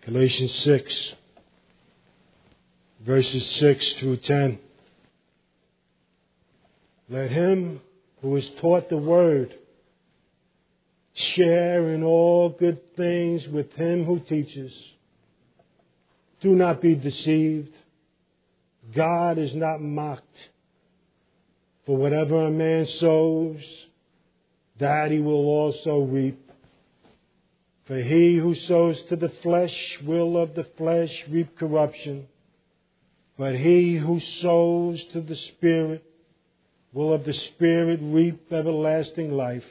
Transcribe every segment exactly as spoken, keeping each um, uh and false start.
Galatians six, verses six through ten. Let him who is taught the word share in all good things with him who teaches. Do not be deceived. God is not mocked. For whatever a man sows, that he will also reap. For he who sows to the flesh will of the flesh reap corruption. But he who sows to the Spirit will of the Spirit reap everlasting life.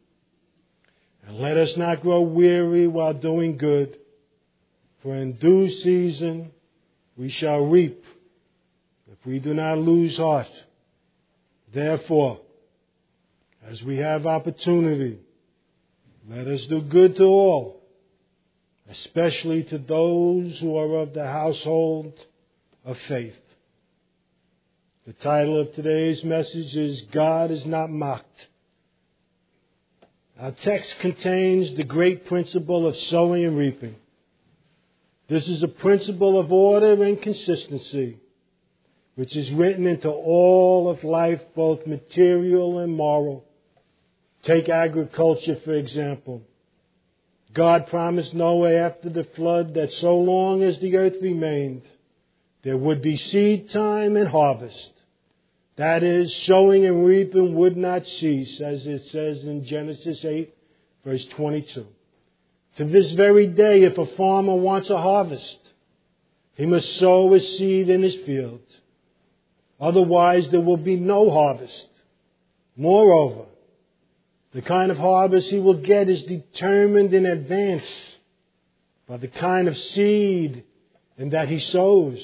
And let us not grow weary while doing good, for in due season we shall reap if we do not lose heart. Therefore, as we have opportunity, let us do good to all, especially to those who are of the household of faith. The title of today's message is God is not mocked. Our text contains the great principle of sowing and reaping. This is a principle of order and consistency, which is written into all of life, both material and moral. Take agriculture, for example. God promised Noah after the flood that so long as the earth remained, there would be seed time and harvest. That is, sowing and reaping would not cease, as it says in Genesis eight, verse twenty-two. To this very day, if a farmer wants a harvest, he must sow his seed in his field. Otherwise, there will be no harvest. Moreover, the kind of harvest he will get is determined in advance by the kind of seed and that he sows.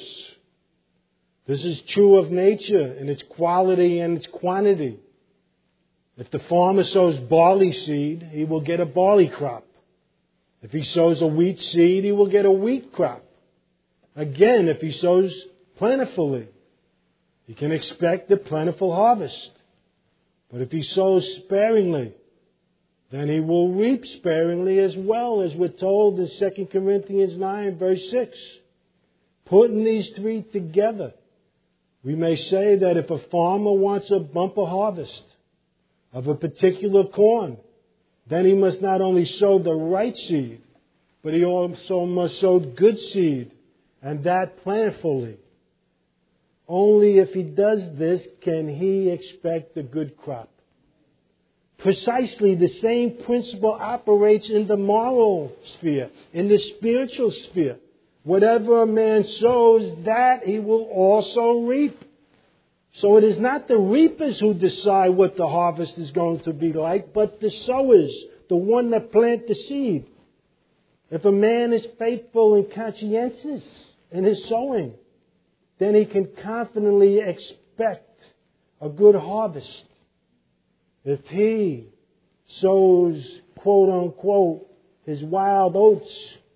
This is true of nature in its quality and its quantity. If the farmer sows barley seed, he will get a barley crop. If he sows a wheat seed, he will get a wheat crop. Again, if he sows plentifully, he can expect a plentiful harvest. But if he sows sparingly, then he will reap sparingly as well, as we're told in Second Corinthians nine, verse six. Putting these three together, we may say that if a farmer wants a bumper harvest of a particular corn, then he must not only sow the right seed, but he also must sow good seed, and that plentifully. Only if he does this can he expect a good crop. Precisely the same principle operates in the moral sphere, in the spiritual sphere. Whatever a man sows, that he will also reap. So it is not the reapers who decide what the harvest is going to be like, but the sowers, the one that plant the seed. If a man is faithful and conscientious in his sowing, then he can confidently expect a good harvest. If he sows, quote unquote, his wild oats,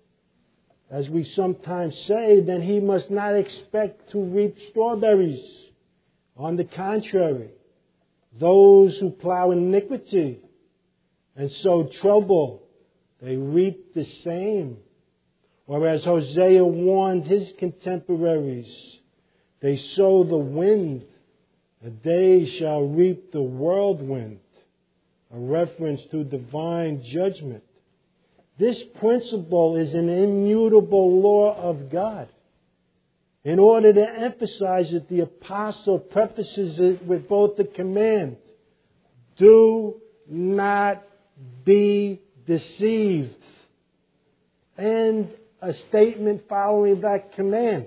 as we sometimes say, then he must not expect to reap strawberries. On the contrary, those who plow iniquity and sow trouble, they reap the same. Or as Hosea warned his contemporaries, they sow the wind, and they shall reap the whirlwind, a reference to divine judgment. This principle is an immutable law of God. In order to emphasize it, the apostle prefaces it with both the command, do not be deceived, and a statement following that command,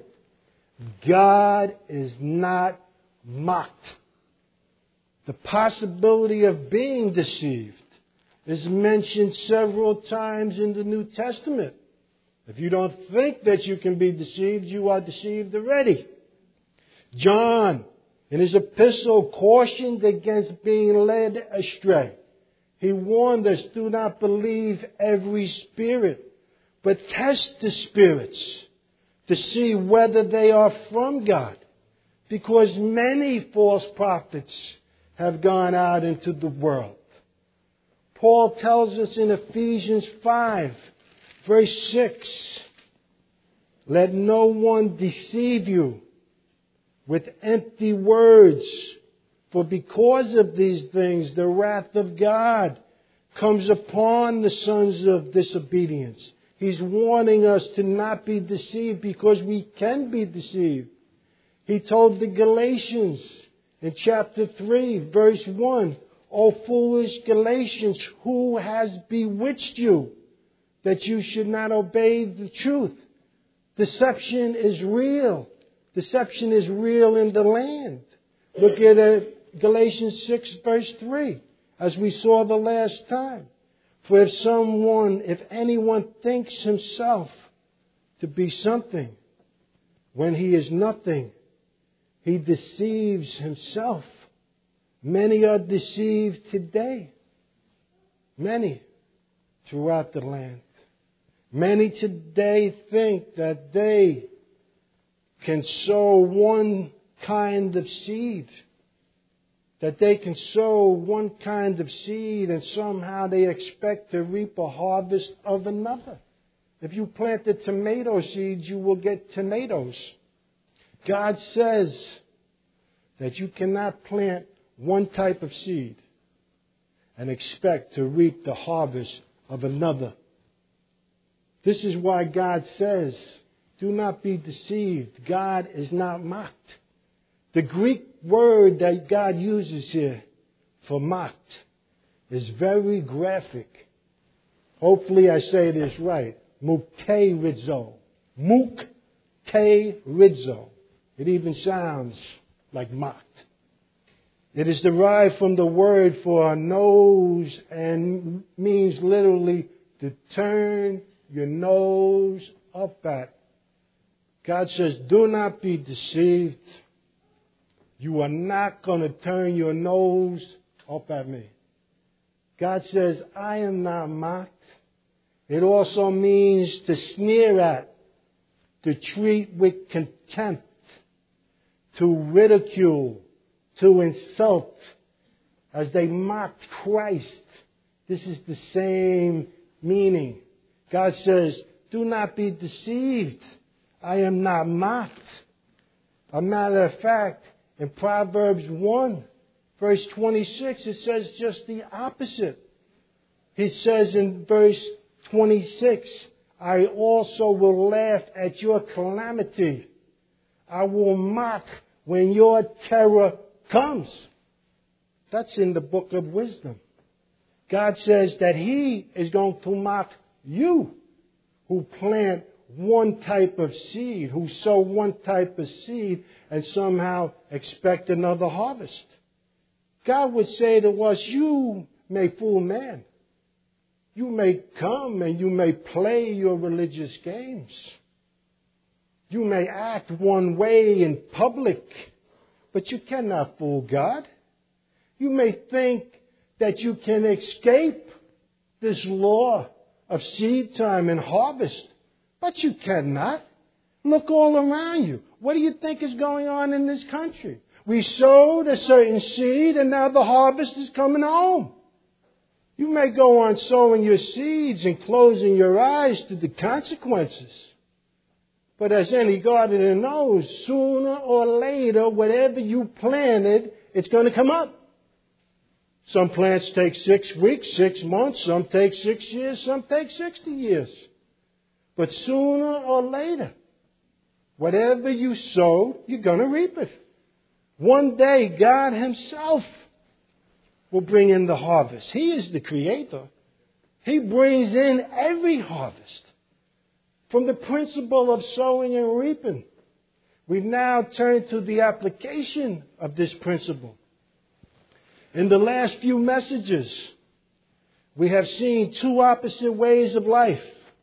God is not mocked. The possibility of being deceived is mentioned several times in the New Testament. If you don't think that you can be deceived, you are deceived already. John, in his epistle, cautioned against being led astray. He warned us, do not believe every spirit, but test the spirits to see whether they are from God. Because many false prophets have gone out into the world. Paul tells us in Ephesians five, verse six, Let no one deceive you with empty words, for because of these things the wrath of God comes upon the sons of disobedience. He's warning us to not be deceived because we can be deceived. He told the Galatians in chapter three, verse one, O foolish Galatians, who has bewitched you that you should not obey the truth? Deception is real. Deception is real in the land. Look at uh, Galatians six, verse three, as we saw the last time. For if someone, if anyone thinks himself to be something when he is nothing, he deceives himself. Many are deceived today. Many throughout the land. Many today think that they can sow one kind of seed. That they can sow one kind of seed and somehow they expect to reap a harvest of another. If you planted tomato seeds, you will get tomatoes. God says that you cannot plant one type of seed and expect to reap the harvest of another. This is why God says, do not be deceived. God is not mocked. The Greek word that God uses here for mocked is very graphic. Hopefully I say this right. Mukterizo. Mukterizo. It even sounds like mocked. It is derived from the word for a nose and means literally to turn your nose up at. God says, do not be deceived. You are not going to turn your nose up at me. God says, I am not mocked. It also means to sneer at, to treat with contempt, to ridicule, to insult. As they mocked Christ, this is the same meaning. God says, do not be deceived. I am not mocked. A matter of fact, in Proverbs one, verse twenty-six, it says just the opposite. It says in verse twenty-six, I also will laugh at your calamity. I will mock when your terror comes. That's in the book of wisdom. God says that He is going to mock you who plant one type of seed, who sow one type of seed and somehow expect another harvest. God would say to us, you may fool man. You may come and you may play your religious games. You may act one way in public, but you cannot fool God. You may think that you can escape this law of seed time and harvest, but you cannot. Look all around you. What do you think is going on in this country? We sowed a certain seed and now the harvest is coming home. You may go on sowing your seeds and closing your eyes to the consequences. But as any gardener knows, sooner or later, whatever you planted, it's going to come up. Some plants take six weeks, six months, some take six years, some take sixty years. But sooner or later, whatever you sow, you're going to reap it. One day, God Himself will bring in the harvest. He is the Creator. He brings in every harvest. From the principle of sowing and reaping, we now turn to the application of this principle. In the last few messages, we have seen two opposite ways of life.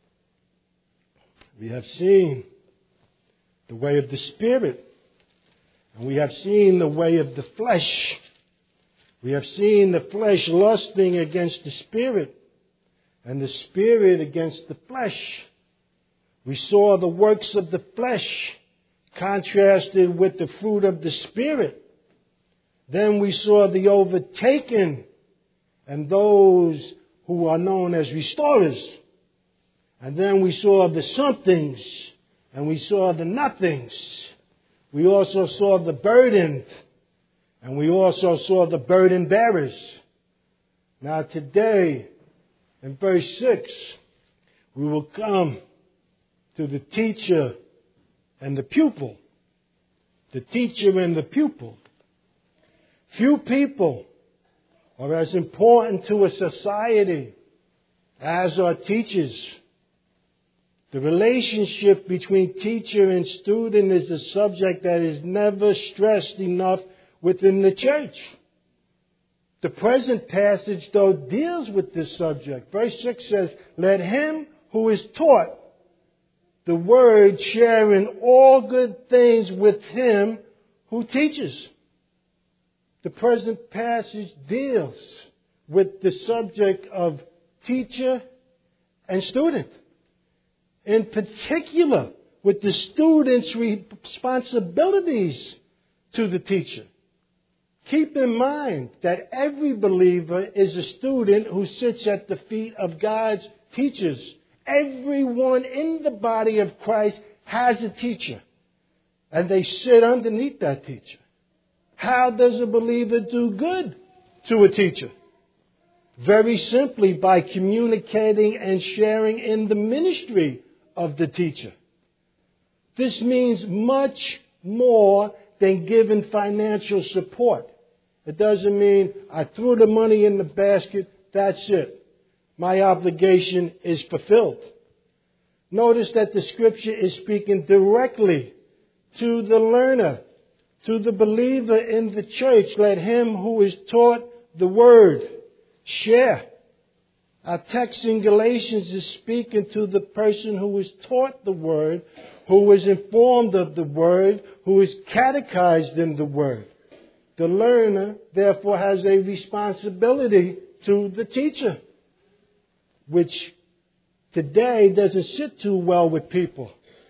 We have seen the way of the Spirit, and we have seen the way of the flesh. We have seen the flesh lusting against the Spirit, and the Spirit against the flesh. We saw the works of the flesh contrasted with the fruit of the Spirit. Then we saw the overtaken and those who are known as restorers. And then we saw the somethings and we saw the nothings. We also saw the burdened, and we also saw the burden bearers. Now today, in verse six, we will come to the teacher and the pupil. The teacher and the pupil. Few people are as important to a society as are teachers. The relationship between teacher and student is a subject that is never stressed enough within the church. The present passage, though, deals with this subject. Verse six says, "Let him who is taught the word share in all good things with him who teaches." The present passage deals with the subject of teacher and student. In particular, with the student's responsibilities to the teacher. Keep in mind that every believer is a student who sits at the feet of God's teachers. Everyone in the body of Christ has a teacher, and they sit underneath that teacher. How does a believer do good to a teacher? Very simply, by communicating and sharing in the ministry of the teacher. This means much more than giving financial support. It doesn't mean I threw the money in the basket, that's it. My obligation is fulfilled. Notice that the scripture is speaking directly to the learner, to the believer in the church. Let him who is taught the word share. Our text in Galatians is speaking to the person who is taught the word, who is informed of the word, who is catechized in the word. The learner, therefore, has a responsibility to the teacher, which today doesn't sit too well with people.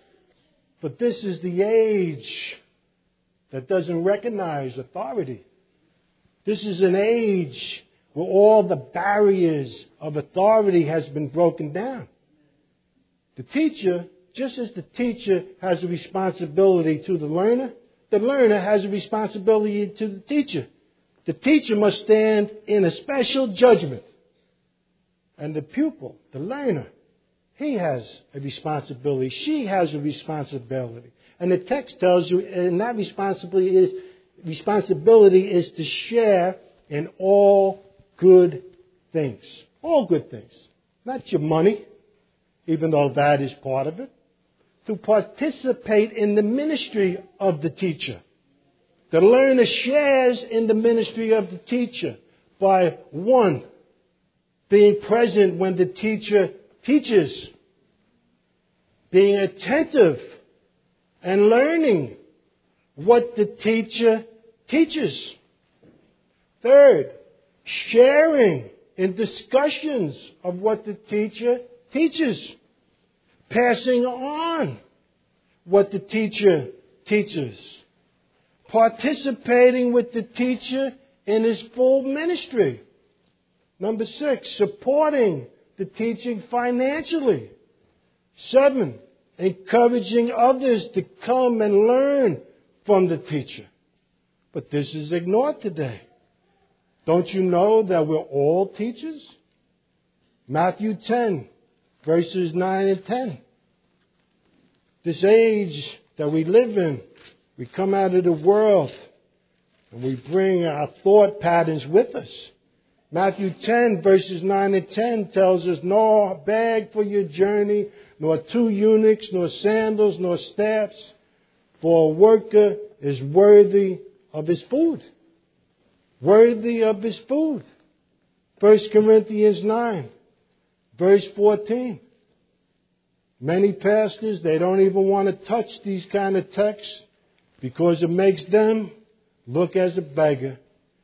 But this is the age that doesn't recognize authority. This is an age where all the barriers of authority has been broken down. The teacher, just as the teacher has a responsibility to the learner, the learner has a responsibility to the teacher. The teacher must stand in a special judgment. And the pupil, the learner, he has a responsibility. She has a responsibility. And the text tells you, and that responsibility is, responsibility is to share in all good things. All good things. Not your money, even though that is part of it. To participate in the ministry of the teacher. The learner shares in the ministry of the teacher by, one, being present when the teacher teaches. Being attentive and learning what the teacher teaches. Third, sharing in discussions of what the teacher teaches. Passing on what the teacher teaches. Participating with the teacher in his full ministry. Number six, supporting the teaching financially. Seven, encouraging others to come and learn from the teacher. But this is ignored today. Don't you know that we're all teachers? Matthew ten, verses nine and ten. This age that we live in, we come out of the world and we bring our thought patterns with us. Matthew ten, verses nine and ten tells us, "Nor bag for your journey, nor two eunuchs, nor sandals, nor staffs, for a worker is worthy of his food." Worthy of his food. First Corinthians nine, verse fourteen. Many pastors, they don't even want to touch these kind of texts because it makes them look as a beggar.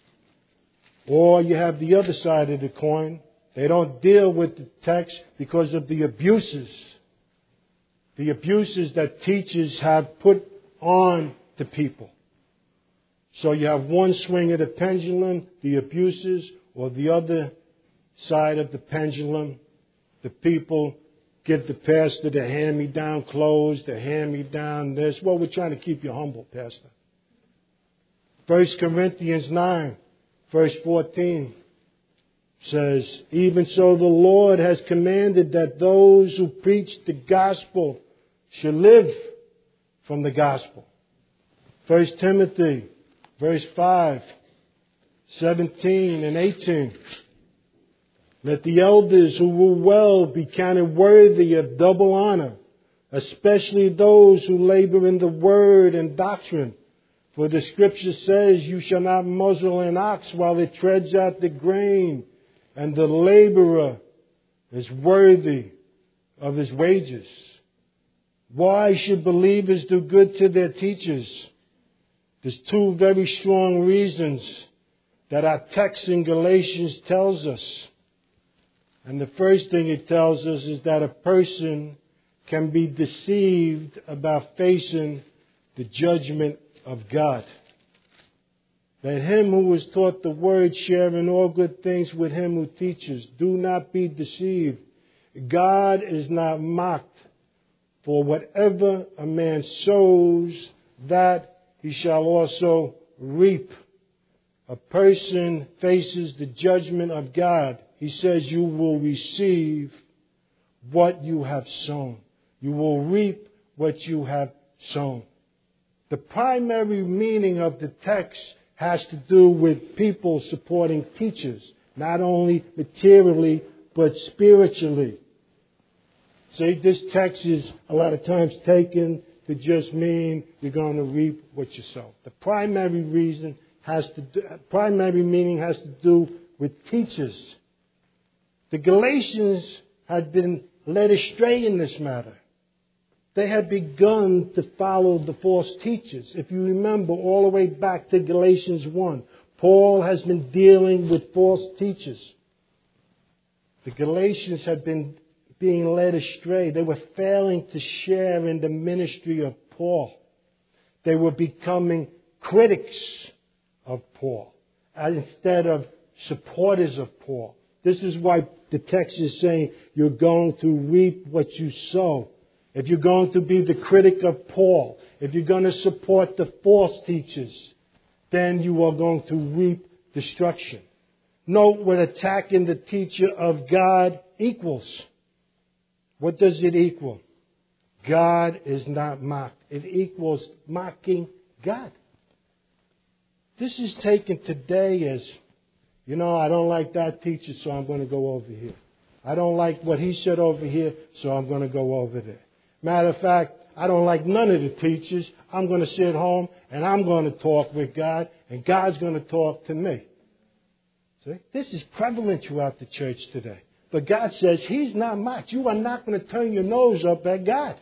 Or you have the other side of the coin. They don't deal with the text because of the abuses. The abuses that teachers have put on to people. So you have one swing of the pendulum, the abuses, or the other side of the pendulum, the people get the pastor to hand me down clothes, to hand me down this. Well, we're trying to keep you humble, Pastor. First Corinthians nine, verse fourteen says, even so the Lord has commanded that those who preach the gospel should live from the gospel. First Timothy, verse five, seventeen and eighteen. Let the elders who rule well be counted worthy of double honor, especially those who labor in the word and doctrine. For the scripture says, you shall not muzzle an ox while it treads out the grain, and the laborer is worthy of his wages. Why should believers do good to their teachers? There's two very strong reasons that our text in Galatians tells us. And the first thing it tells us is that a person can be deceived about facing the judgment of God. Let him who was taught the word share in all good things with him who teaches. Do not be deceived. God is not mocked. For whatever a man sows, that he shall also reap. A person faces the judgment of God. He says you will receive what you have sown. You will reap what you have sown. The primary meaning of the text has to do with people supporting teachers, not only materially, but spiritually. See, this text is a lot of times taken to just mean you're going to reap what you sow. The primary reason has to do, primary meaning has to do with teachers. The Galatians had been led astray in this matter. They had begun to follow the false teachers. If you remember all the way back to Galatians one, Paul has been dealing with false teachers. The Galatians had been being led astray. They were failing to share in the ministry of Paul. They were becoming critics of Paul instead of supporters of Paul. This is why the text is saying you're going to reap what you sow. If you're going to be the critic of Paul, if you're going to support the false teachers, then you are going to reap destruction. Note what attacking the teacher of God equals. What does it equal? God is not mocked. It equals mocking God. This is taken today as, you know, I don't like that teacher, so I'm going to go over here. I don't like what he said over here, so I'm going to go over there. Matter of fact, I don't like none of the teachers. I'm going to sit home and I'm going to talk with God, and God's going to talk to me. See? This is prevalent throughout the church today. But God says He's not mocked. You are not going to turn your nose up at God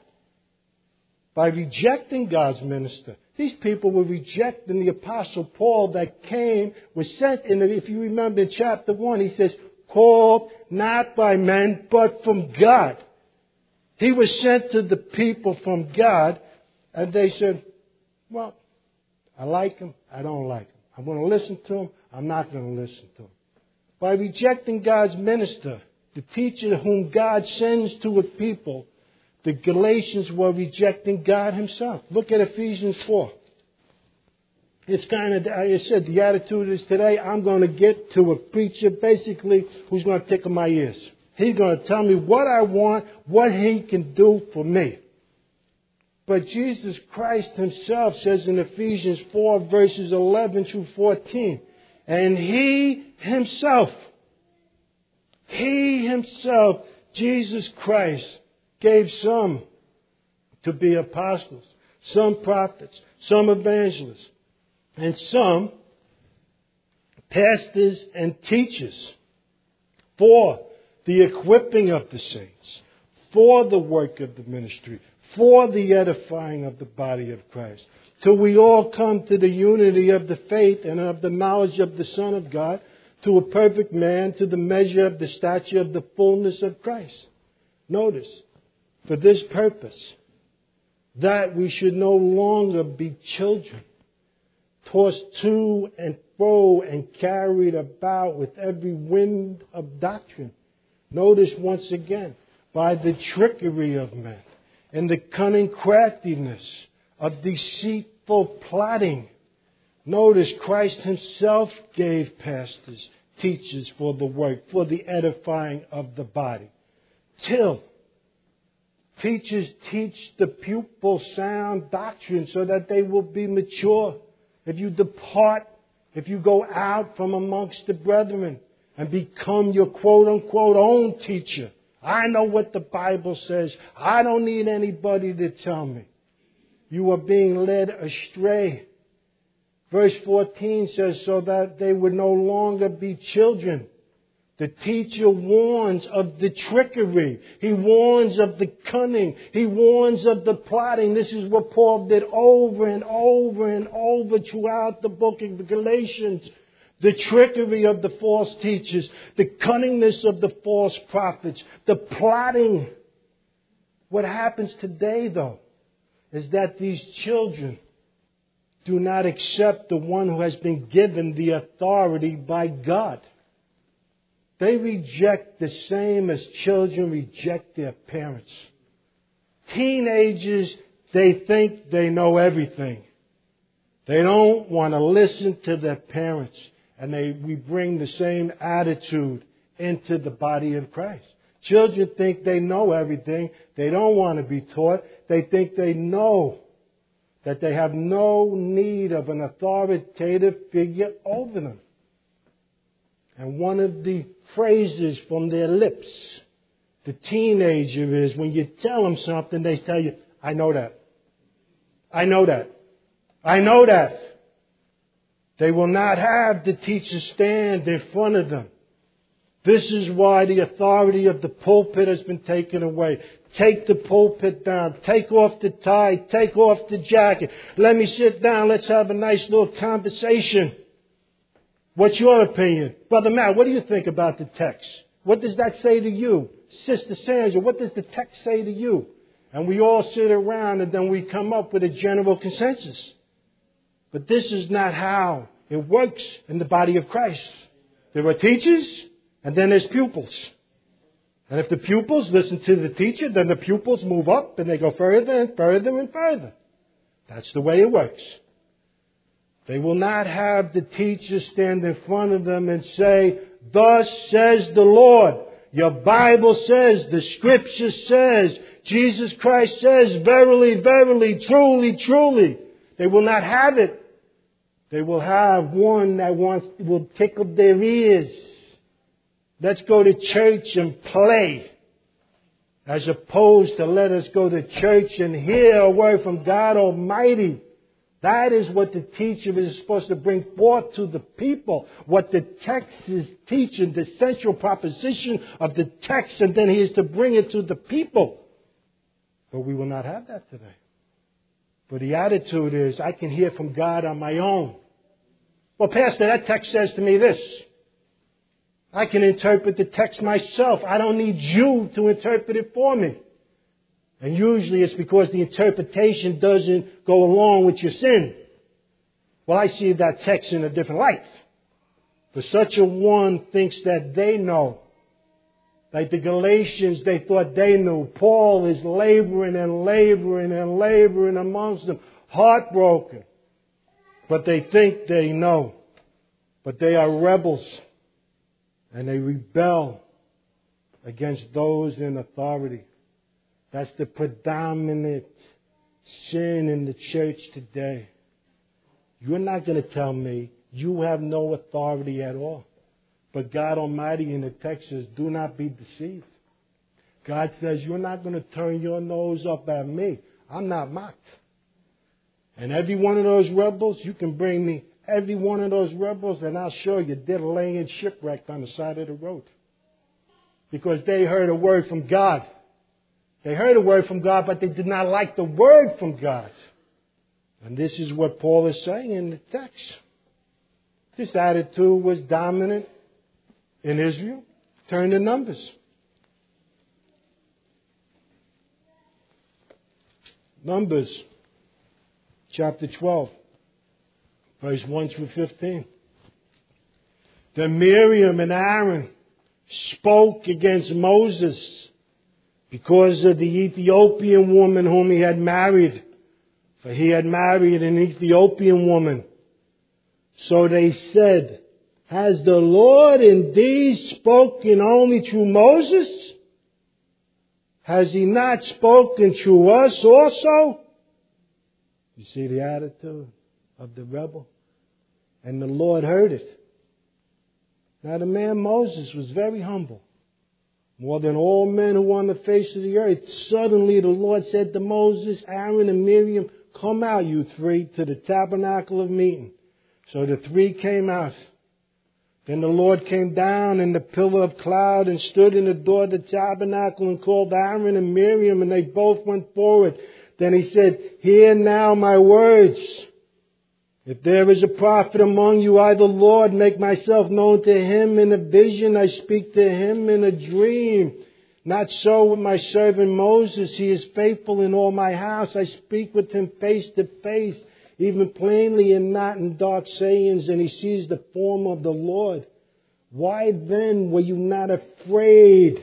by rejecting God's minister. These people were rejecting the Apostle Paul that came, was sent in, the, if you remember in chapter one, he says, called not by men, but from God. He was sent to the people from God, and they said, well, I like him, I don't like him. I'm going to listen to him, I'm not going to listen to him. By rejecting God's minister, the teacher whom God sends to a people, the Galatians were rejecting God Himself. Look at Ephesians four. It's kind of, I said, the attitude is today, I'm going to get to a preacher basically who's going to tickle my ears. He's going to tell me what I want, what he can do for me. But Jesus Christ Himself says in Ephesians four, verses eleven through fourteen, and He Himself, He Himself, Jesus Christ, gave some to be apostles, some prophets, some evangelists, and some pastors and teachers for the equipping of the saints, for the work of the ministry, for the edifying of the body of Christ, till we all come to the unity of the faith and of the knowledge of the Son of God, to a perfect man, to the measure of the stature of the fullness of Christ. Notice, for this purpose, that we should no longer be children, tossed to and fro and carried about with every wind of doctrine. Notice once again, by the trickery of men and the cunning craftiness of deceitful plotting. Notice Christ himself gave pastors, teachers for the work, for the edifying of the body. Till teachers teach the pupil sound doctrine so that they will be mature. If you depart, if you go out from amongst the brethren and become your quote-unquote own teacher, I know what the Bible says. I don't need anybody to tell me. You are being led astray. Verse fourteen says, so that they would no longer be children. The teacher warns of the trickery. He warns of the cunning. He warns of the plotting. This is what Paul did over and over and over throughout the book of the Galatians. The trickery of the false teachers, the cunningness of the false prophets, the plotting. What happens today, though, is that these children do not accept the one who has been given the authority by God. They reject the same as children reject their parents. Teenagers, they think they know everything. They don't want to listen to their parents. And they, we bring the same attitude into the body of Christ. Children think they know everything. They don't want to be taught. They think they know that they have no need of an authoritative figure over them. And one of the phrases from their lips, the teenager, is when you tell them something, they tell you, I know that. I know that. I know that. They will not have the teacher stand in front of them. This is why the authority of the pulpit has been taken away. Take the pulpit down. Take off the tie. Take off the jacket. Let me sit down. Let's have a nice little conversation. What's your opinion? Brother Matt, what do you think about the text? What does that say to you? Sister Sandra, what does the text say to you? And we all sit around and then we come up with a general consensus. But this is not how it works in the body of Christ. There are teachers and then there's pupils. And if the pupils listen to the teacher, then the pupils move up and they go further and further and further. That's the way it works. They will not have the teacher stand in front of them and say, thus says the Lord. Your Bible says, the Scripture says, Jesus Christ says, verily, verily, truly, truly. They will not have it. They will have one that wants will tickle their ears. Let's go to church and play. As opposed to let us go to church and hear a word from God Almighty. That is what the teacher is supposed to bring forth to the people. What the text is teaching, the central proposition of the text, and then he is to bring it to the people. But we will not have that today. But the attitude is, I can hear from God on my own. Well, Pastor, that text says to me this. I can interpret the text myself. I don't need you to interpret it for me. And usually it's because the interpretation doesn't go along with your sin. Well, I see that text in a different light. For such a one thinks that they know. Like the Galatians, they thought they knew. Paul is laboring and laboring and laboring amongst them, heartbroken. But they think they know. But they are rebels. And they rebel against those in authority. That's the predominant sin in the church today. You're not going to tell me you have no authority at all. But God Almighty in the text says, do not be deceived. God says, you're not going to turn your nose up at me. I'm not mocked. And every one of those rebels, you can bring me every one of those rebels and I'll show you they're laying shipwrecked on the side of the road. Because they heard a word from God. They heard a word from God, but they did not like the word from God. And this is what Paul is saying in the text. This attitude was dominant in Israel. Turn to Numbers. Numbers chapter twelve, verse one through fifteen. Then Miriam and Aaron spoke against Moses because of the Ethiopian woman whom he had married. For he had married an Ethiopian woman. So they said, has the Lord indeed spoken only through Moses? Has he not spoken through us also? You see the attitude of the rebel? And the Lord heard it. Now the man Moses was very humble. More than all men who were on the face of the earth. Suddenly the Lord said to Moses, Aaron and Miriam, come out, you three, to the tabernacle of meeting. So the three came out. Then the Lord came down in the pillar of cloud and stood in the door of the tabernacle and called Aaron and Miriam, and they both went forward. Then he said, hear now my words. If there is a prophet among you, I, the Lord, make myself known to him in a vision. I speak to him in a dream. Not so with my servant Moses. He is faithful in all my house. I speak with him face to face, even plainly and not in dark sayings, and he sees the form of the Lord. Why then were you not afraid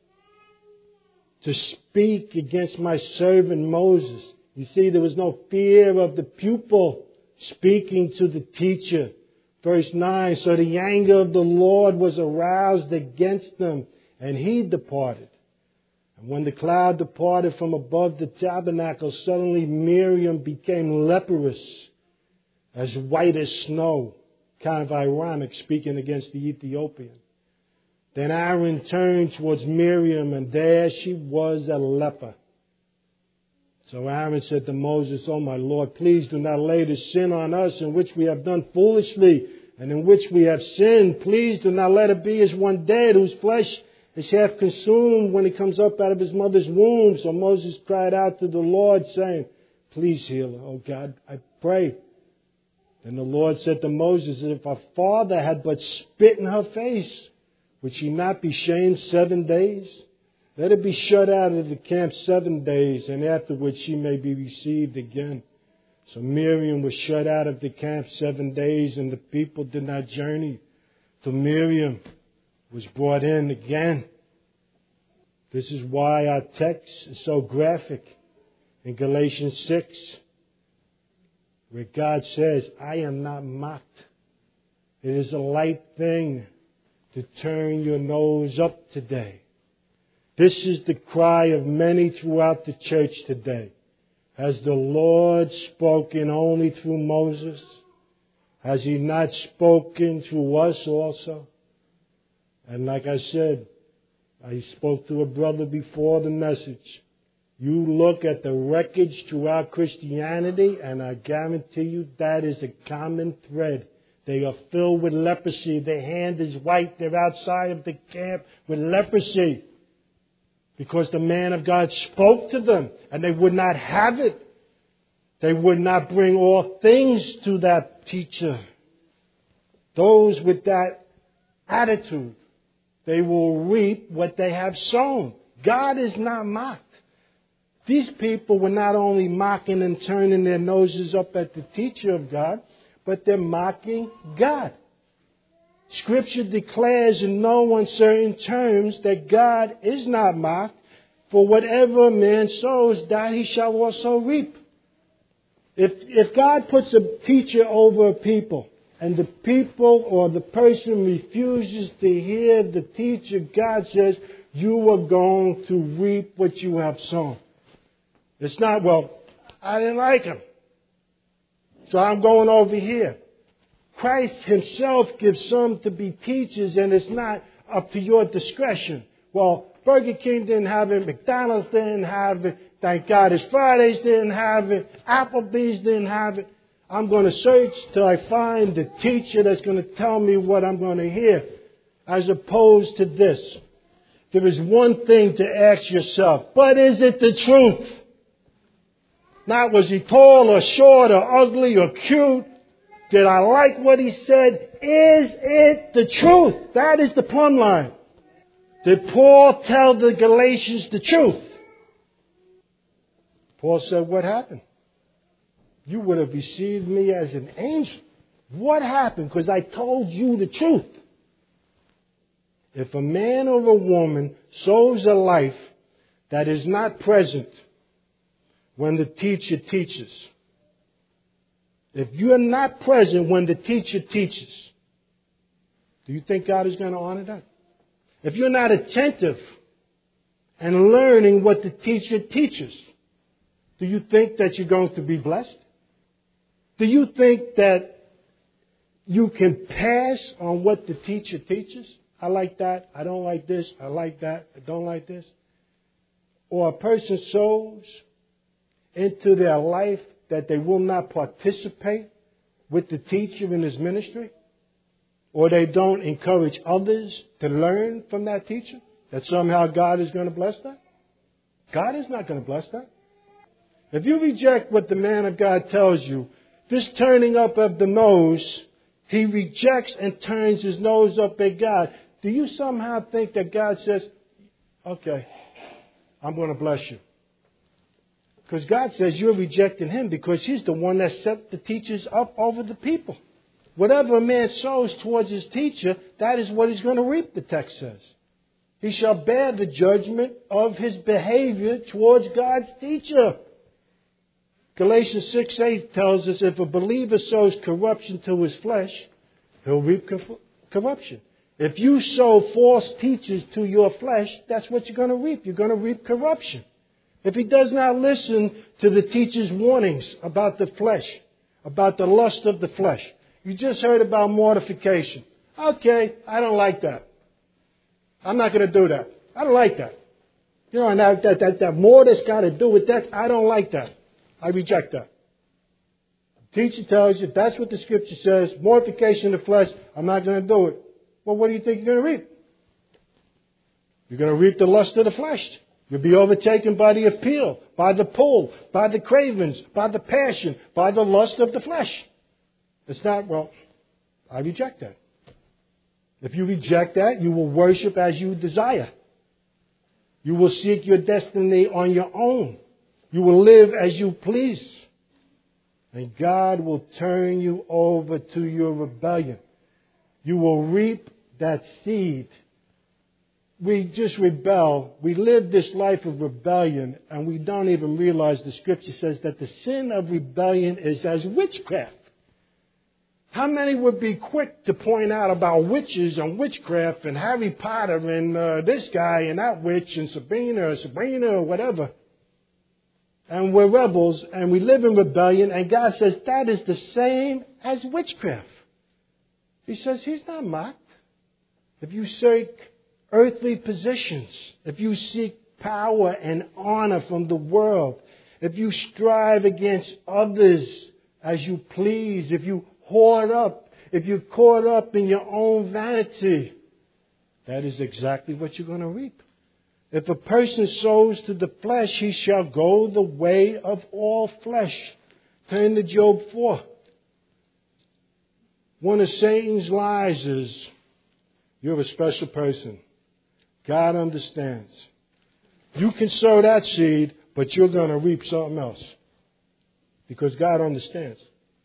to speak against my servant Moses? You see, there was no fear of the pupil speaking to the teacher. Verse nine, so the anger of the Lord was aroused against them, and he departed. And when the cloud departed from above the tabernacle, suddenly Miriam became leprous, as white as snow. Kind of ironic, speaking against the Ethiopian. Then Aaron turned towards Miriam, and there she was a leper. So Aaron said to Moses, oh my Lord, please do not lay this sin on us in which we have done foolishly and in which we have sinned. Please do not let it be as one dead whose flesh is half consumed when he comes up out of his mother's womb. So Moses cried out to the Lord, saying, please heal her, O God, I pray. Then the Lord said to Moses, if her father had but spit in her face, would she not be shamed seven days? Let her be shut out of the camp seven days, and afterwards she may be received again. So Miriam was shut out of the camp seven days, and the people did not journey till Miriam was brought in again. This is why our text is so graphic in Galatians six, where God says, I am not mocked. It is a light thing to turn your nose up today. This is the cry of many throughout the church today. Has the Lord spoken only through Moses? Has he not spoken through us also? And like I said, I spoke to a brother before the message. You look at the wreckage throughout Christianity, and I guarantee you that is a common thread. They are filled with leprosy. Their hand is white. They're outside of the camp with leprosy. Because the man of God spoke to them, and they would not have it. They would not bring all things to that teacher. Those with that attitude, they will reap what they have sown. God is not mocked. These people were not only mocking and turning their noses up at the teacher of God, but they're mocking God. Scripture declares in no uncertain terms that God is not mocked. For whatever a man sows, that he shall also reap. If, if God puts a teacher over a people, and the people or the person refuses to hear the teacher, God says, you are going to reap what you have sown. It's not, well, I didn't like him, so I'm going over here. Christ himself gives some to be teachers, and it's not up to your discretion. Well, Burger King didn't have it. McDonald's didn't have it. Thank God his Fridays didn't have it. Applebee's didn't have it. I'm going to search till I find the teacher that's going to tell me what I'm going to hear. As opposed to this. There is one thing to ask yourself. But is it the truth? Not was he tall or short or ugly or cute. Did I like what he said? Is it the truth? That is the plumb line. Did Paul tell the Galatians the truth? Paul said, what happened? You would have received me as an angel. What happened? Because I told you the truth. If a man or a woman sows a life that is not present when the teacher teaches, if you're not present when the teacher teaches, do you think God is going to honor that? If you're not attentive and learning what the teacher teaches, do you think that you're going to be blessed? Do you think that you can pass on what the teacher teaches? I like that. I don't like this. I like that. I don't like this. Or a person sows into their life that they will not participate with the teacher in his ministry, or they don't encourage others to learn from that teacher, that somehow God is going to bless that? God is not going to bless that. If you reject what the man of God tells you, this turning up of the nose, he rejects and turns his nose up at God. Do you somehow think that God says, okay, I'm going to bless you? Because God says you're rejecting him because he's the one that set the teachers up over the people. Whatever a man sows towards his teacher, that is what he's going to reap, the text says. He shall bear the judgment of his behavior towards God's teacher. Galatians six eight tells us if a believer sows corruption to his flesh, he'll reap corruption. If you sow false teachers to your flesh, that's what you're going to reap. You're going to reap corruption. If he does not listen to the teacher's warnings about the flesh, about the lust of the flesh. You just heard about mortification. Okay, I don't like that. I'm not going to do that. I don't like that. You know, and that, that, that, that more that's got to do with that, I don't like that. I reject that. The teacher tells you, if that's what the scripture says, mortification of the flesh, I'm not going to do it. Well, what do you think you're going to reap? You're going to reap the lust of the flesh. You'll be overtaken by the appeal, by the pull, by the cravings, by the passion, by the lust of the flesh. It's not, well, I reject that. If you reject that, you will worship as you desire. You will seek your destiny on your own. You will live as you please. And God will turn you over to your rebellion. You will reap that seed. We just rebel. We live this life of rebellion, and we don't even realize the scripture says that the sin of rebellion is as witchcraft. How many would be quick to point out about witches and witchcraft and Harry Potter and uh, this guy and that witch and Sabrina or Sabrina or whatever? And we're rebels and we live in rebellion, and God says that is the same as witchcraft. He says he's not mocked. If you seek earthly positions, if you seek power and honor from the world, if you strive against others as you please, if you hoard up, if you're caught up in your own vanity, that is exactly what you're going to reap. If a person sows to the flesh, he shall go the way of all flesh. Turn to Job four. One of Satan's lies is, you're a special person. God understands. You can sow that seed, but you're going to reap something else. Because God understands.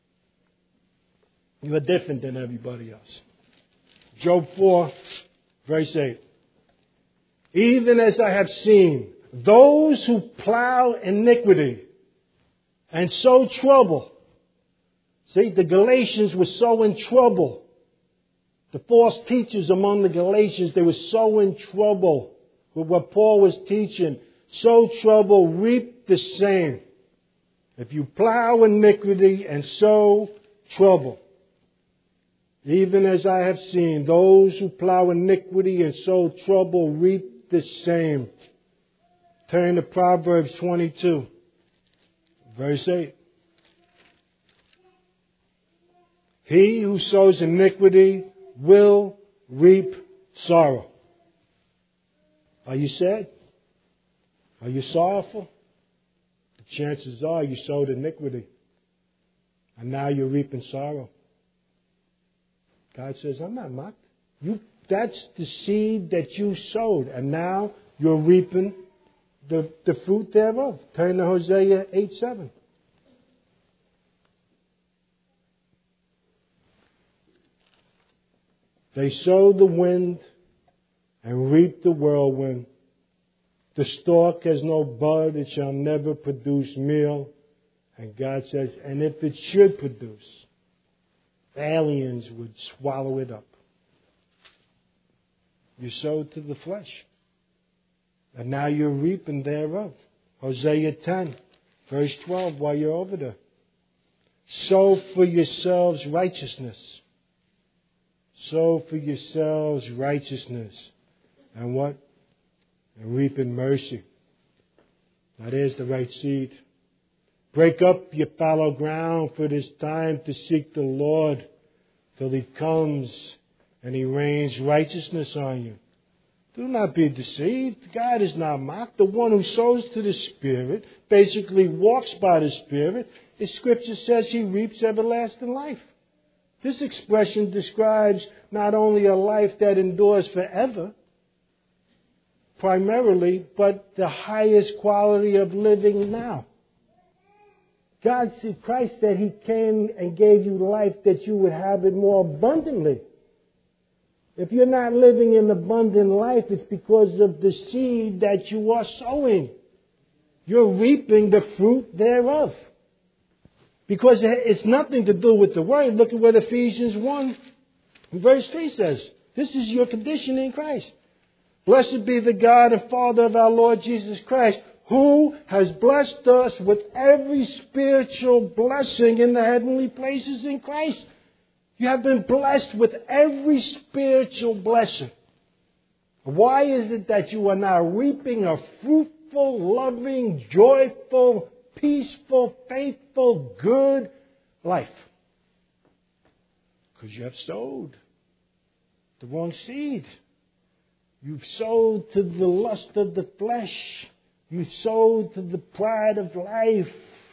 You're different than everybody else. Job four, verse eight. Even as I have seen those who plow iniquity and sow trouble. See, the Galatians were so in trouble. The false teachers among the Galatians, they were so in trouble with what Paul was teaching. Sow trouble, reap the same. If you plow iniquity and sow trouble. Even as I have seen, those who plow iniquity and sow trouble reap the same. Turn to Proverbs twenty-two, verse eight. He who sows iniquity will reap sorrow. Are you sad? Are you sorrowful? The chances are you sowed iniquity. And now you're reaping sorrow. God says, I'm not mocked. You, that's the seed that you sowed. And now you're reaping the, the fruit thereof. Turn to Hosea eight seven. They sow the wind and reap the whirlwind. The stalk has no bud, it shall never produce meal. And God says, and if it should produce, aliens would swallow it up. You sowed to the flesh, and now you're reaping thereof. Hosea ten, verse twelve, while you're over there. Sow for yourselves righteousness. Sow for yourselves righteousness. And what? And reap in mercy. Now there's the right seed. Break up your fallow ground, for it is time to seek the Lord till He comes and He rains righteousness on you. Do not be deceived. God is not mocked. The one who sows to the Spirit basically walks by the Spirit. The Scripture says he reaps everlasting life. This expression describes not only a life that endures forever, primarily, but the highest quality of living now. God said, Christ said He came and gave you life that you would have it more abundantly. If you're not living an abundant life, it's because of the seed that you are sowing. You're reaping the fruit thereof. Because it's nothing to do with the word. Look at what Ephesians one, verse three says. This is your condition in Christ. Blessed be the God and Father of our Lord Jesus Christ, who has blessed us with every spiritual blessing in the heavenly places in Christ. You have been blessed with every spiritual blessing. Why is it that you are now reaping a fruitful, loving, joyful, peaceful, faithful, good life? Because you have sowed the wrong seed. You've sowed to the lust of the flesh. You've sowed to the pride of life.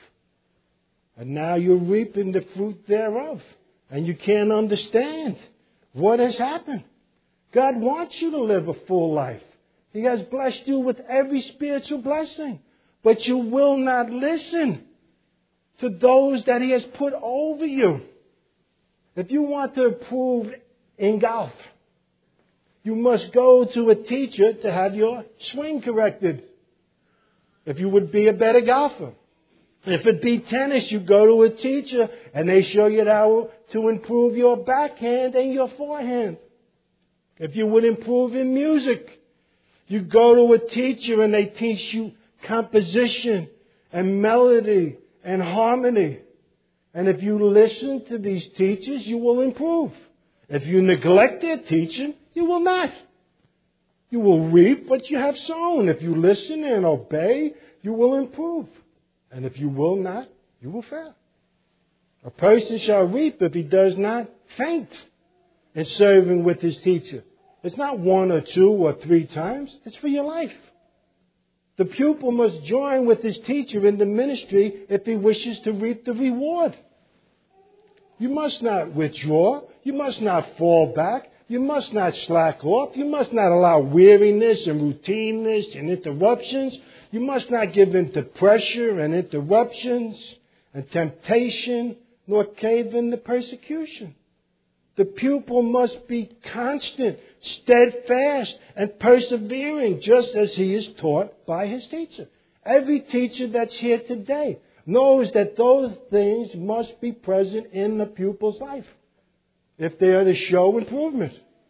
And now you're reaping the fruit thereof. And you can't understand what has happened. God wants you to live a full life. He has blessed you with every spiritual blessing. But you will not listen to those that He has put over you. If you want to improve in golf, you must go to a teacher to have your swing corrected. If you would be a better golfer. If it be tennis, you go to a teacher and they show you how to improve your backhand and your forehand. If you would improve in music, you go to a teacher and they teach you composition and melody and harmony. And if you listen to these teachers, you will improve. If you neglect their teaching, you will not. You will reap what you have sown. If you listen and obey, you will improve. And if you will not, you will fail. A person shall reap if he does not faint in serving with his teacher. It's not one or two or three times. It's for your life. The pupil must join with his teacher in the ministry if he wishes to reap the reward. You must not withdraw. You must not fall back. You must not slack off. You must not allow weariness and routineness and interruptions. You must not give in to pressure and interruptions and temptation, nor cave in to persecution. The pupil must be constant, steadfast, and persevering, just as he is taught by his teacher. Every teacher that's here today knows that those things must be present in the pupil's life if they are to show improvement.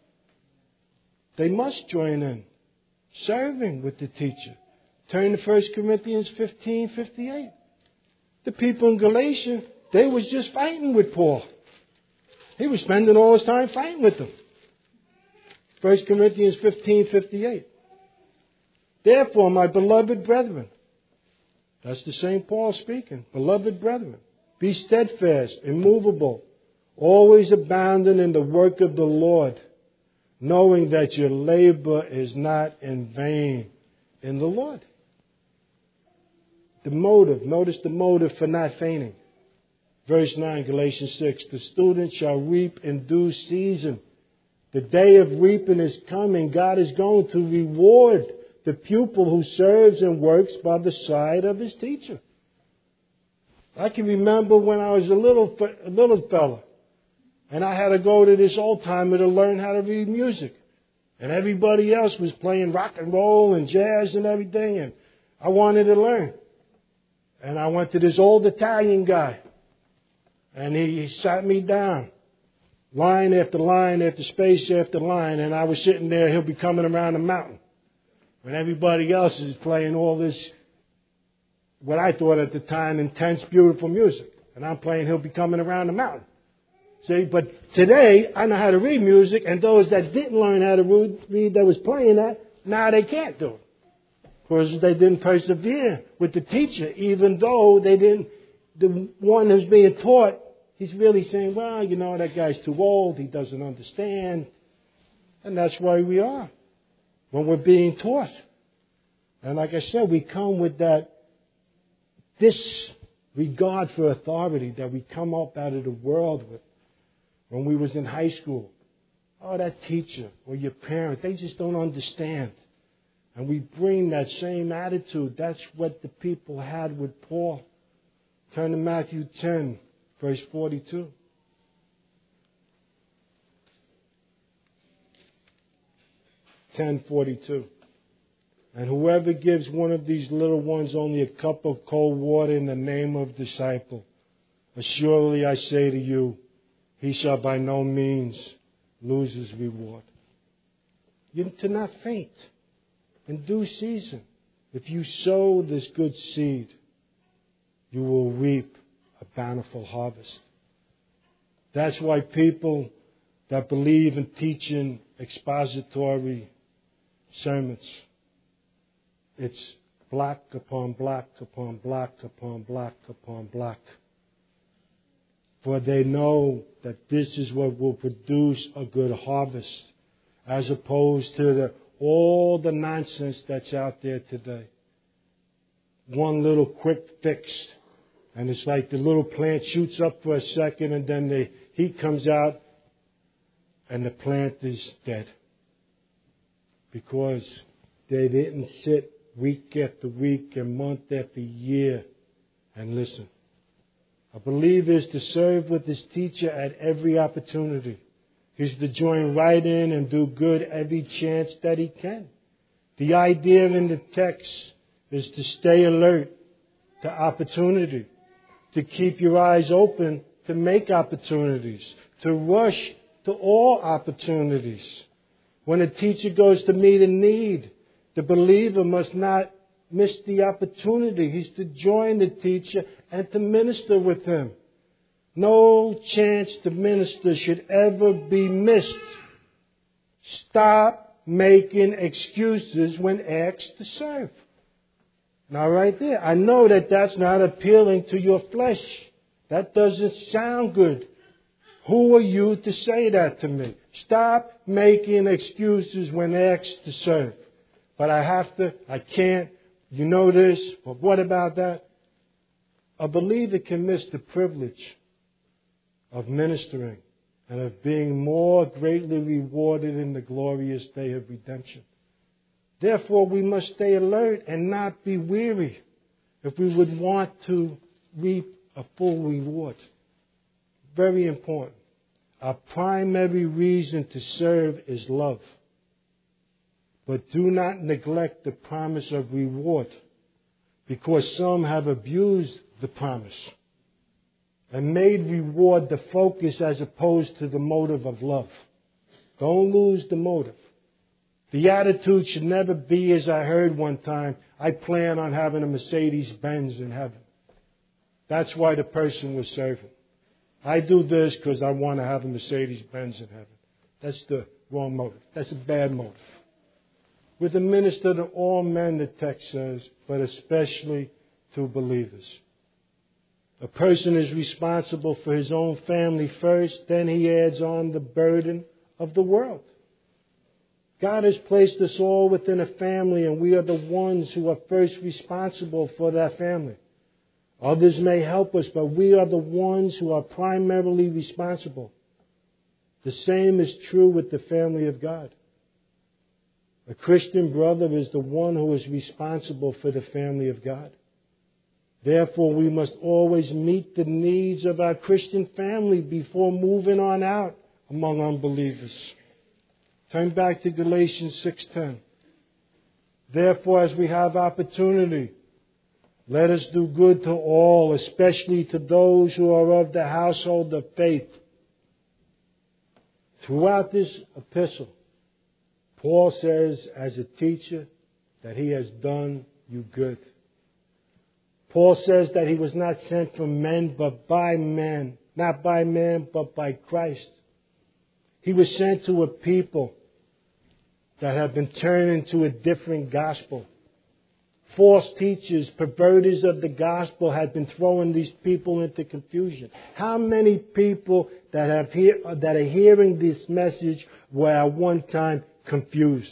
They must join in, serving with the teacher. Turn to First Corinthians fifteen fifty-eight. The people in Galatia, they was just fighting with Paul. He was spending all his time fighting with them. First Corinthians fifteen fifty-eight. Therefore, my beloved brethren, that's the same Paul speaking, beloved brethren, be steadfast, immovable, always abounding in the work of the Lord, knowing that your labor is not in vain in the Lord. The motive, notice the motive for not fainting. Verse nine, Galatians six, the student shall reap in due season. The day of reaping is coming. God is going to reward the pupil who serves and works by the side of his teacher. I can remember when I was a little, a little fella, and I had to go to this old timer to learn how to read music. And everybody else was playing rock and roll and jazz and everything. And I wanted to learn. And I went to this old Italian guy. And he, he sat me down. Line after line after space after line. And I was sitting there. He'll be coming around the mountain. When everybody else is playing all this, what I thought at the time, intense, beautiful music. And I'm playing He'll Be Coming Around the Mountain. See, but today, I know how to read music, and those that didn't learn how to read that was playing that, now they can't do it. Because they didn't persevere with the teacher, even though they didn't, the one who's being taught, he's really saying, well, you know, that guy's too old, he doesn't understand. And that's why we are, when we're being taught. And like I said, we come with that disregard for authority that we come up out of the world with. When we was in high school, oh, that teacher or your parent, they just don't understand. And we bring that same attitude. That's what the people had with Paul. Turn to Matthew ten, verse forty-two. ten forty-two. And whoever gives one of these little ones only a cup of cold water in the name of disciple, assuredly I say to you, he shall by no means lose his reward. You're to not faint in due season. If you sow this good seed, you will reap a bountiful harvest. That's why people that believe in teaching expository sermons, it's black upon black upon black upon black upon black. For they know that this is what will produce a good harvest, as opposed to the, all the nonsense that's out there today. One little quick fix, and it's like the little plant shoots up for a second, and then the heat comes out, and the plant is dead. Because they didn't sit week after week and month after year and listen. A believer is to serve with his teacher at every opportunity. He's to join right in and do good every chance that he can. The idea in the text is to stay alert to opportunity, to keep your eyes open to make opportunities, to rush to all opportunities. When a teacher goes to meet a need, the believer must not miss the opportunity. He's to join the teacher and to minister with him. No chance to minister should ever be missed. Stop making excuses when asked to serve. Now right there, I know that that's not appealing to your flesh. That doesn't sound good. Who are you to say that to me? Stop making excuses when asked to serve. But I have to, I can't, you know this, but what about that? A believer can miss the privilege of ministering and of being more greatly rewarded in the glorious day of redemption. Therefore, we must stay alert and not be weary if we would want to reap a full reward. Very important. Our primary reason to serve is love. But do not neglect the promise of reward, because some have abused the promise and made reward the focus as opposed to the motive of love. Don't lose the motive. The attitude should never be, as I heard one time, I plan on having a Mercedes-Benz in heaven. That's why the person was serving. I do this because I want to have a Mercedes-Benz in heaven. That's the wrong motive. That's a bad motive. We're to minister to all men, the text says, but especially to believers. A person is responsible for his own family first, then he adds on the burden of the world. God has placed us all within a family, and we are the ones who are first responsible for that family. Others may help us, but we are the ones who are primarily responsible. The same is true with the family of God. A Christian brother is the one who is responsible for the family of God. Therefore, we must always meet the needs of our Christian family before moving on out among unbelievers. Turn back to Galatians six ten. Therefore, as we have opportunity, let us do good to all, especially to those who are of the household of faith. Throughout this epistle, Paul says, as a teacher, that he has done you good. Paul says that he was not sent from men, but by men. Not by man, but by Christ. He was sent to a people that have been turned into a different gospel. False teachers, perverters of the gospel had been throwing these people into confusion. How many people that have hear, that are hearing this message were at one time confused?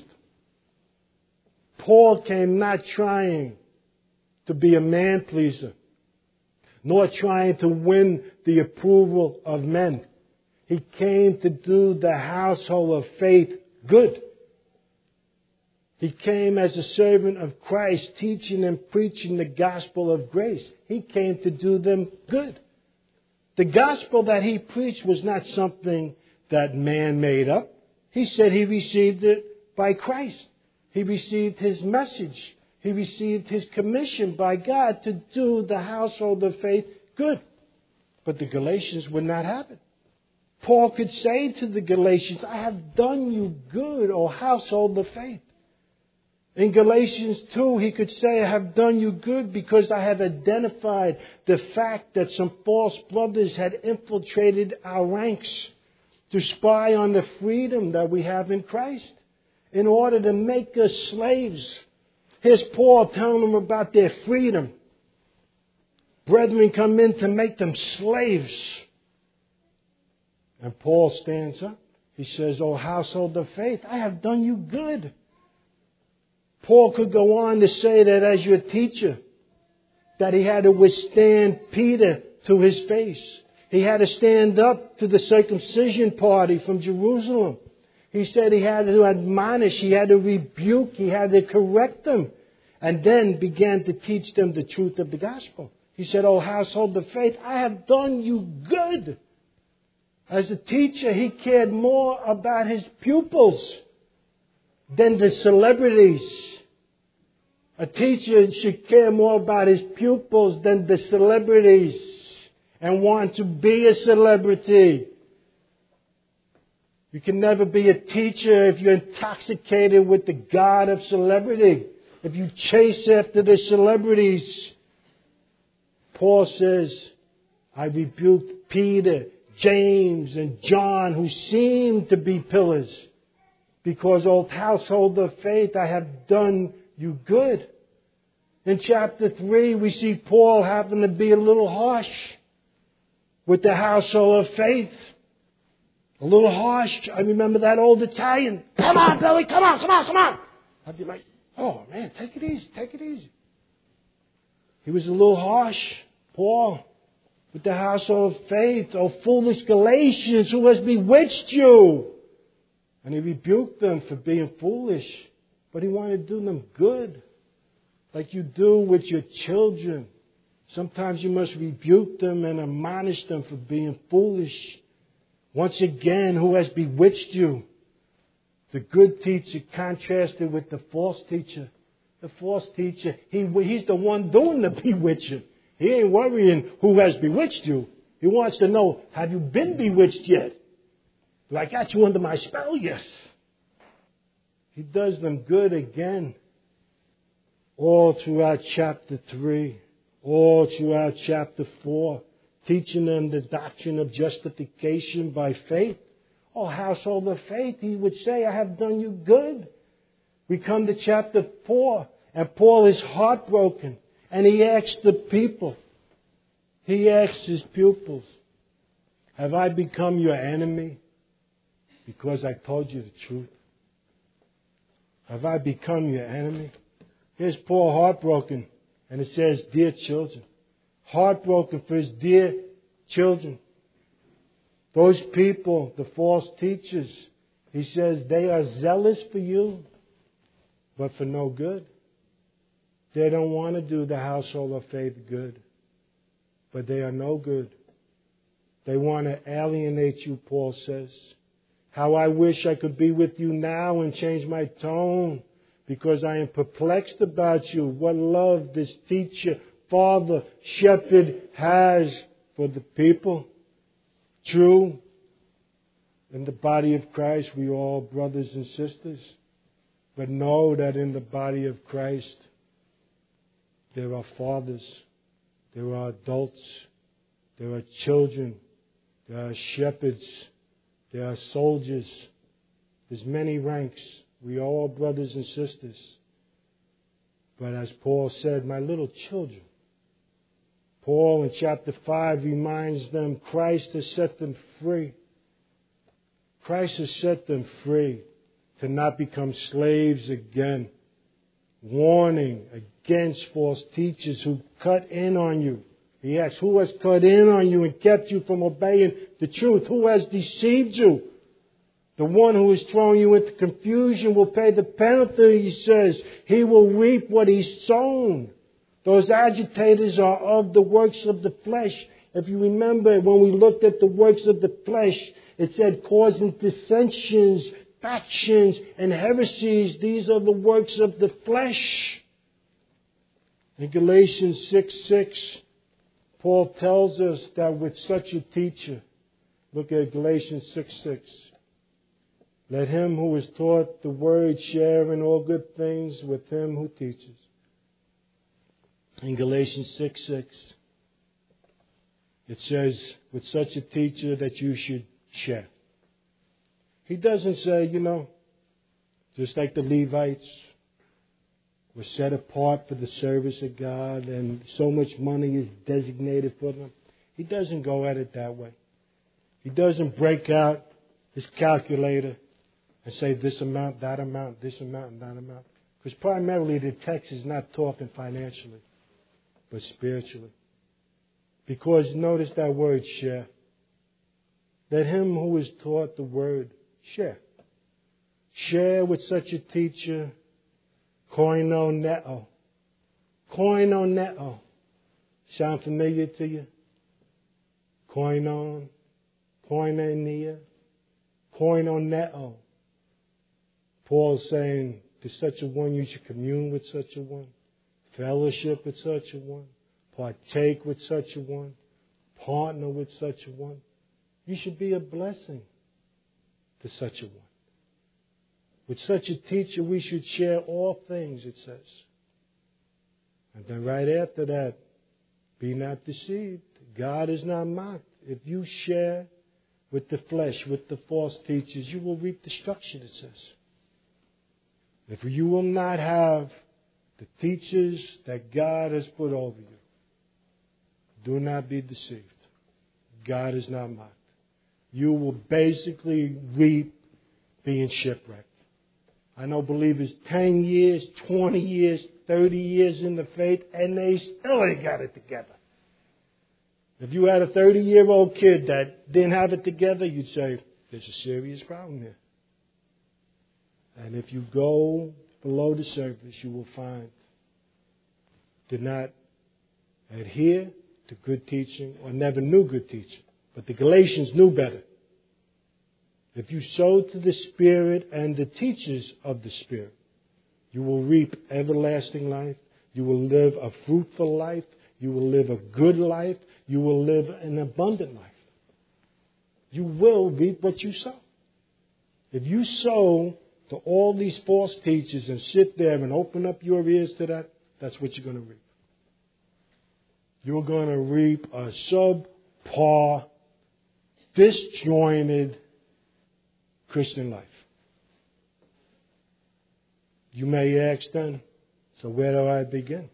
Paul came not trying to be a man pleaser, nor trying to win the approval of men. He came to do the household of faith good. He came as a servant of Christ, teaching and preaching the gospel of grace. He came to do them good. The gospel that he preached was not something that man made up. He said he received it by Christ. He received his message. He received his commission by God to do the household of faith good. But the Galatians would not have it. Paul could say to the Galatians, I have done you good, O household of faith. In Galatians two, he could say, I have done you good because I have identified the fact that some false brothers had infiltrated our ranks to spy on the freedom that we have in Christ in order to make us slaves. Here's Paul telling them about their freedom. Brethren come in to make them slaves. And Paul stands up. He says, O household of faith, I have done you good. Paul could go on to say that as your teacher, that he had to withstand Peter to his face. He had to stand up to the circumcision party from Jerusalem. He said he had to admonish, he had to rebuke, he had to correct them, and then began to teach them the truth of the gospel. He said, O household of faith, I have done you good. As a teacher, he cared more about his pupils than the celebrities. A teacher should care more about his pupils than the celebrities and want to be a celebrity. You can never be a teacher if you're intoxicated with the god of celebrity. If you chase after the celebrities. Paul says, I rebuked Peter, James, and John, who seemed to be pillars. Because, O household of faith, I have done you good. In chapter three, we see Paul having to be a little harsh with the household of faith. A little harsh. I remember that old Italian. Come on, Billy, come on, come on, come on. I'd be like, oh man, take it easy, take it easy. He was a little harsh, Paul, with the household of faith. O foolish Galatians, who has bewitched you? And he rebuked them for being foolish. But he wanted to do them good. Like you do with your children. Sometimes you must rebuke them and admonish them for being foolish. Once again, who has bewitched you? The good teacher contrasted with the false teacher. The false teacher, he, he's the one doing the bewitching. He ain't worrying who has bewitched you. He wants to know, have you been bewitched yet? Do I got you under my spell? Yes. He does them good again. All throughout chapter three. All throughout chapter four. Teaching them the doctrine of justification by faith. Oh, household of faith, he would say, I have done you good. We come to chapter four, and Paul is heartbroken. And he asks the people, he asks his pupils, have I become your enemy because I told you the truth? Have I become your enemy? Here's Paul heartbroken. And it says, dear children. Heartbroken for his dear children. Those people, the false teachers, he says, they are zealous for you, but for no good. They don't want to do the household of faith good, but they are no good. They want to alienate you, Paul says. How I wish I could be with you now and change my tone, because I am perplexed about you. What love this teacher, father, shepherd has for the people. True, in the body of Christ, we are all brothers and sisters. But know that in the body of Christ, there are fathers, there are adults, there are children, there are shepherds, there are soldiers. There's many ranks. We are all brothers and sisters. But as Paul said, my little children. Paul in chapter five reminds them Christ has set them free. Christ has set them free to not become slaves again. Warning against false teachers who cut in on you. He asks, who has cut in on you and kept you from obeying the truth? Who has deceived you? The one who is throwing you into confusion will pay the penalty, he says. He will reap what he's sown. Those agitators are of the works of the flesh. If you remember, when we looked at the works of the flesh, it said causing dissensions, factions, and heresies. These are the works of the flesh. In Galatians six six, Paul tells us that with such a teacher, look at Galatians six six. Let him who is taught the word share in all good things with him who teaches. In Galatians six six, it says, with such a teacher that you should share. He doesn't say, you know, just like the Levites were set apart for the service of God and so much money is designated for them. He doesn't go at it that way. He doesn't break out his calculator and say this amount, that amount, this amount, and that amount. Because primarily the text is not talking financially, but spiritually. Because notice that word share. Let him who is taught the word share. Share with such a teacher, koinoneo. Koinoneo. Sound familiar to you? Koinon, koinonia, koinoneo. Paul's saying to such a one, you should commune with such a one, fellowship with such a one, partake with such a one, partner with such a one. You should be a blessing to such a one. With such a teacher, we should share all things, it says. And then right after that, be not deceived. God is not mocked. If you share with the flesh, with the false teachers, you will reap destruction, it says. If you will not have the teachers that God has put over you, do not be deceived. God is not mocked. You will basically reap being shipwrecked. I know believers ten years, twenty years, thirty years in the faith, and they still ain't got it together. If you had a thirty-year-old kid that didn't have it together, you'd say, there's a serious problem here. And if you go below the surface, you will find did not adhere to good teaching or never knew good teaching. But the Galatians knew better. If you sow to the Spirit and the teachers of the Spirit, you will reap everlasting life. You will live a fruitful life. You will live a good life. You will live an abundant life. You will reap what you sow. If you sow to all these false teachers and sit there and open up your ears to that, that's what you're going to reap. You're going to reap a subpar, disjointed Christian life. You may ask then, so where do I begin?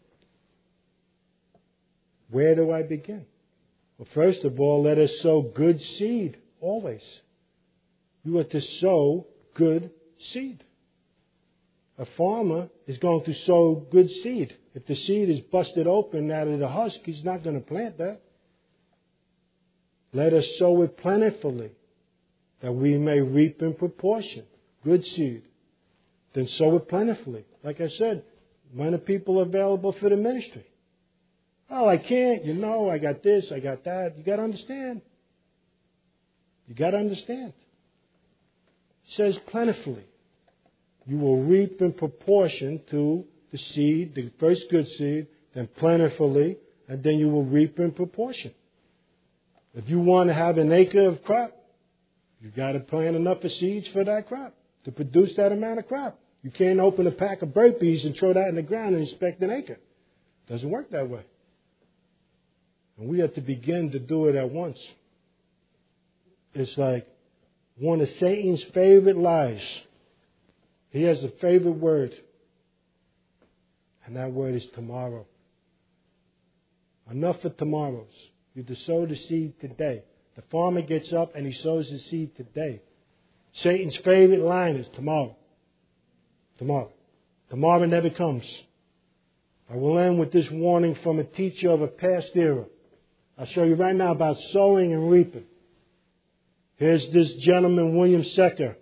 Where do I begin? Well, first of all, let us sow good seed always. You are to sow good seed. A farmer is going to sow good seed. If the seed is busted open out of the husk, he's not going to plant that. Let us sow it plentifully, that we may reap in proportion. Good seed. Then sow it plentifully. Like I said, when are people available for the ministry? Oh, I can't. You know, I got this, I got that. You got to understand. You got to understand. It says plentifully. You will reap in proportion to the seed, the first good seed, then plentifully, and then you will reap in proportion. If you want to have an acre of crop, you've got to plant enough of seeds for that crop to produce that amount of crop. You can't open a pack of burpees and throw that in the ground and expect an acre. It doesn't work that way. And we have to begin to do it at once. It's like one of Satan's favorite lies. He has a favorite word. And that word is tomorrow. Enough for tomorrows. You to sow the seed today. The farmer gets up and he sows the seed today. Satan's favorite line is tomorrow. Tomorrow. Tomorrow never comes. I will end with this warning from a teacher of a past era. I'll show you right now about sowing and reaping. Here's this gentleman, William Secker,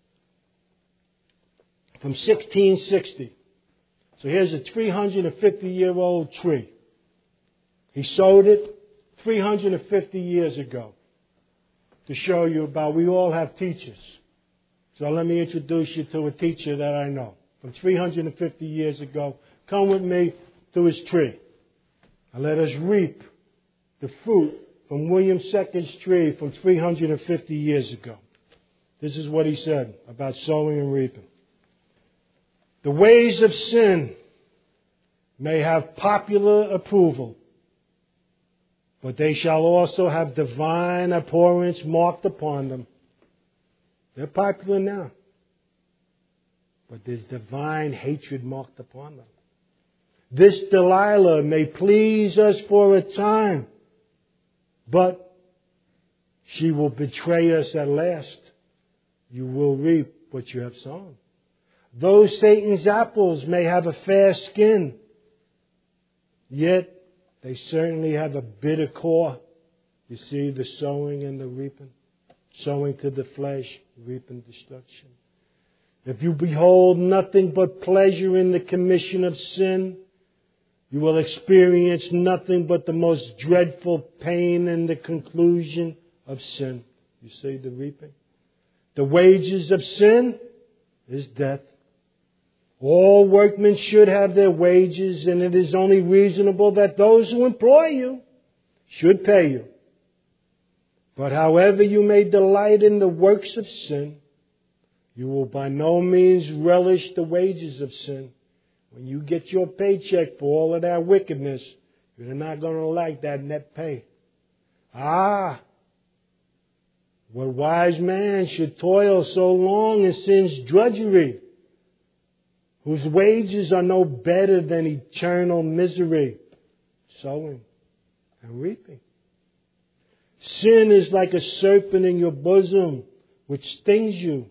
from sixteen sixty. So here's a three hundred fifty year old tree. He sowed it three hundred fifty years ago to show you about we all have teachers. So let me introduce you to a teacher that I know from three hundred fifty years ago. Come with me to his tree and let us reap the fruit from William Secker's tree from three hundred fifty years ago. This is what he said about sowing and reaping. The ways of sin may have popular approval, but they shall also have divine abhorrence marked upon them. They're popular now, but there's divine hatred marked upon them. This Delilah may please us for a time, but she will betray us at last. You will reap what you have sown. Those Satan's apples may have a fair skin, yet they certainly have a bitter core. You see the sowing and the reaping. Sowing to the flesh, reaping destruction. If you behold nothing but pleasure in the commission of sin, you will experience nothing but the most dreadful pain in the conclusion of sin. You see the reaping? The wages of sin is death. All workmen should have their wages, and it is only reasonable that those who employ you should pay you. But however you may delight in the works of sin, you will by no means relish the wages of sin. When you get your paycheck for all of that wickedness, you're not going to like that net pay. Ah, what wise man should toil so long in sin's drudgery, whose wages are no better than eternal misery, sowing and reaping. Sin is like a serpent in your bosom, which stings you.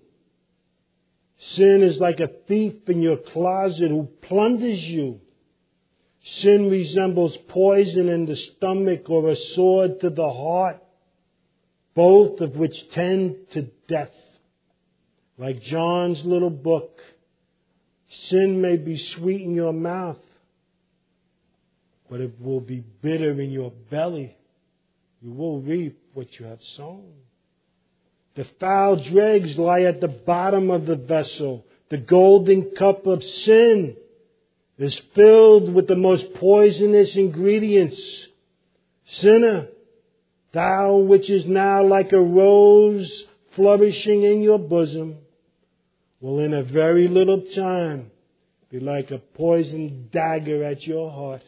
Sin is like a thief in your closet who plunders you. Sin resembles poison in the stomach or a sword to the heart, both of which tend to death. Like John's little book, sin may be sweet in your mouth, but it will be bitter in your belly. You will reap what you have sown. The foul dregs lie at the bottom of the vessel. The golden cup of sin is filled with the most poisonous ingredients. Sinner, thou which is now like a rose flourishing in your bosom, will in a very little time be like a poisoned dagger at your heart.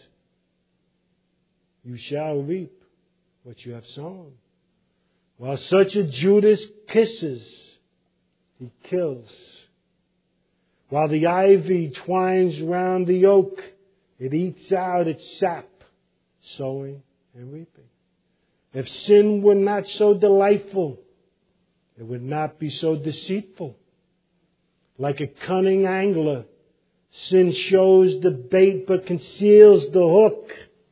You shall reap what you have sown. While such a Judas kisses, he kills. While the ivy twines round the oak, it eats out its sap, sowing and reaping. If sin were not so delightful, it would not be so deceitful. Like a cunning angler, sin shows the bait but conceals the hook.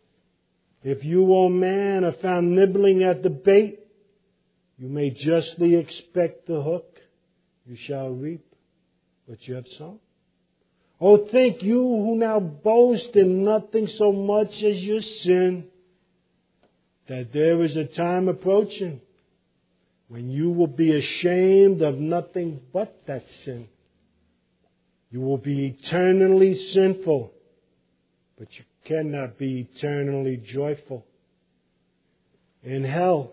If you, O man, are found nibbling at the bait, you may justly expect the hook. You shall reap what you have sown. Oh, think you who now boast in nothing so much as your sin, that there is a time approaching when you will be ashamed of nothing but that sin. You will be eternally sinful, but you cannot be eternally joyful. In hell,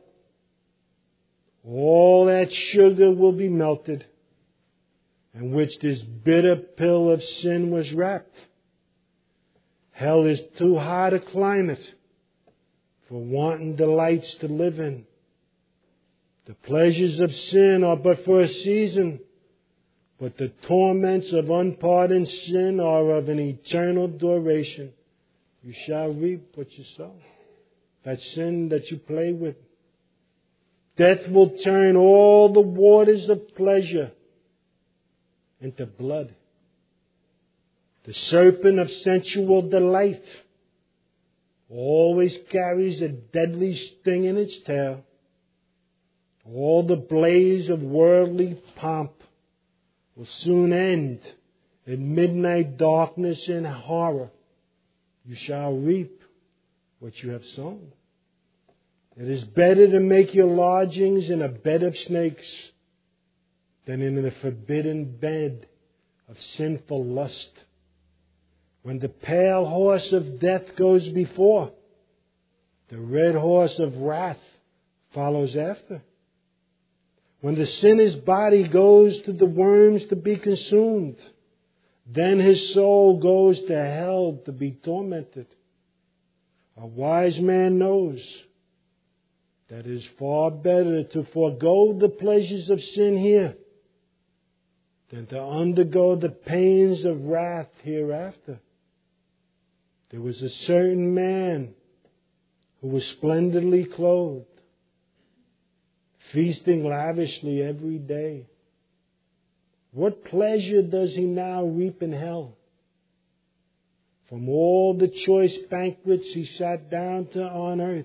all that sugar will be melted, in which this bitter pill of sin was wrapped. Hell is too hot a climate for wanton delights to live in. The pleasures of sin are but for a season, but the torments of unpardoned sin are of an eternal duration. You shall reap what you sow. That sin that you play with. Death will turn all the waters of pleasure into blood. The serpent of sensual delight always carries a deadly sting in its tail. All the blaze of worldly pomp will soon end in midnight darkness and horror. You shall reap what you have sown. It is better to make your lodgings in a bed of snakes than in a forbidden bed of sinful lust. When the pale horse of death goes before, the red horse of wrath follows after. When the sinner's body goes to the worms to be consumed, then his soul goes to hell to be tormented. A wise man knows that it is far better to forego the pleasures of sin here than to undergo the pains of wrath hereafter. There was a certain man who was splendidly clothed, feasting lavishly every day. What pleasure does he now reap in hell? From all the choice banquets he sat down to on earth.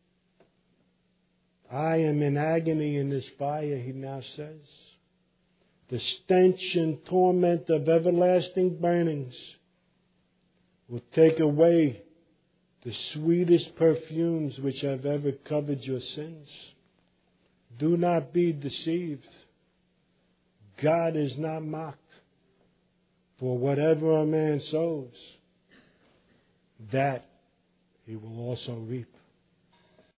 I am in agony in this fire, he now says. The stench and torment of everlasting burnings will take away the sweetest perfumes which have ever covered your sins. Do not be deceived. God is not mocked. For whatever a man sows, that he will also reap.